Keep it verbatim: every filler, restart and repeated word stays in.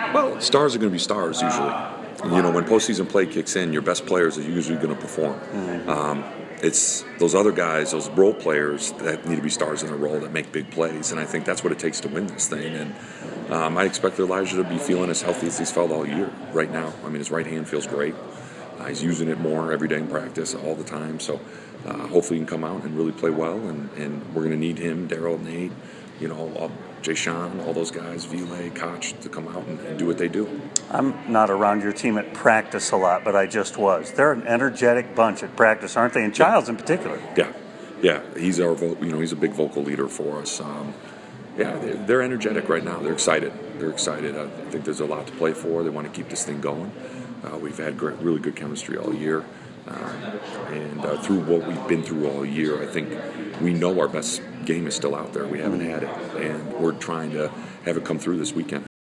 Well, stars are going to be stars usually. You know, when postseason play kicks in, your best players are usually going to perform. Mm-hmm. Um, it's those other guys, those role players that need to be stars in a role that make big plays, and I think that's what it takes to win this thing. And um, I expect Elijah to be feeling as healthy as he's felt all year right now. I mean, his right hand feels great. Uh, he's using it more every day in practice, all the time. So uh, hopefully he can come out and really play well, and, and we're going to need him, Daryl, Nate, you know, all, Jay Sean, all those guys, Ville, Koch, to come out and, and do what they do. I'm not around your team at practice a lot, but I just was. They're an energetic bunch at practice, aren't they? And Childs in particular. Yeah, yeah. He's our, vo- you know, he's a big vocal leader for us. Um, yeah, they're, they're energetic right now. They're excited. They're excited. I think there's a lot to play for. They want to keep this thing going. Uh, we've had great, really good chemistry all year. Um, and uh, through what we've been through all year, I think we know our best game is still out there. We haven't had it, and we're trying to have it come through this weekend.